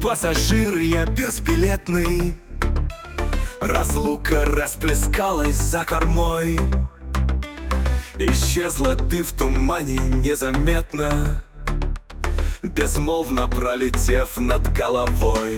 пассажир, я безбилетный. Разлука расплескалась за кормой. Исчезла ты в тумане незаметно, безмолвно пролетев над головой.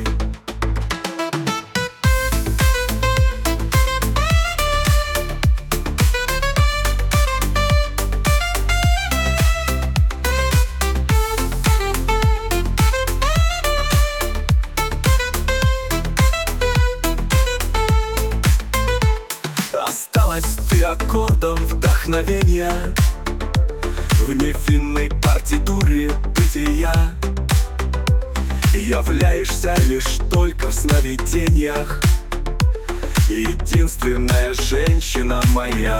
Осталась ты аккордом вдохновения в невинной партитуре бытия. Являешься лишь только в сновидениях, единственная женщина моя.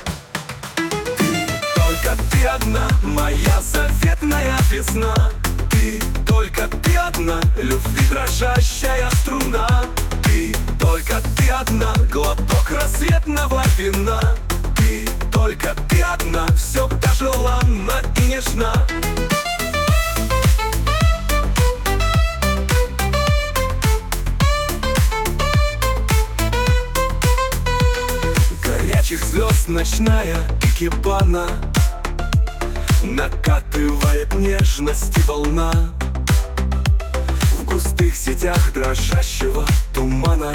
Только ты одна, моя заветная весна. Только ты одна, любви дрожащая струна. Только ты одна, глоток рассветного вина. Только ты одна, всегда желанна и нежна. Горячих звезд ночная икебана накатывает нежности волна. В густых сетях дрожащего тумана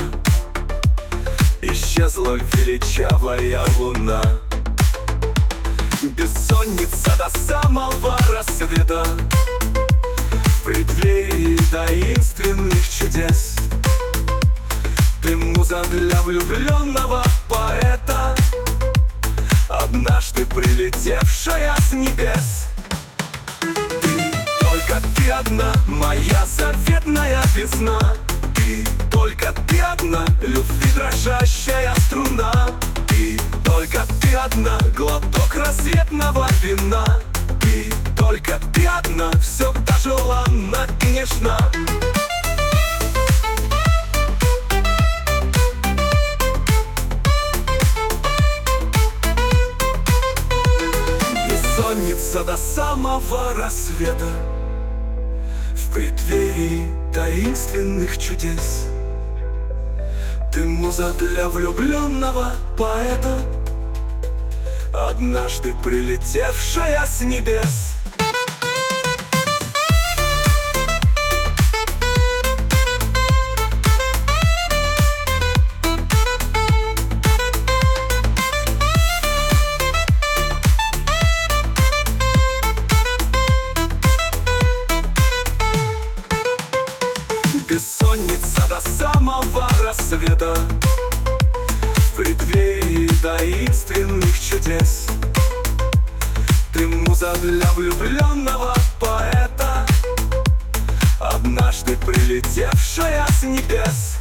исчезла величавая луна. Бессонница до самого рассвета, в преддверии таинственных чудес. Ты муза для влюбленного поэта, однажды прилетевшая с небес. Только ты одна, моя заветная весна. Только ты одна, любви дрожащая струна. Только ты одна, глоток рассветного вина. Только ты одна, всегда желанна и нежна. Бессонница до самого рассвета, в преддверии таинственных чудес. Ты муза для влюбленного поэта, однажды прилетевшая с небес. Бессонница до самого рассвета, в преддверии таинственных чудес. Ты муза для влюбленного поэта, однажды прилетевшая с небес.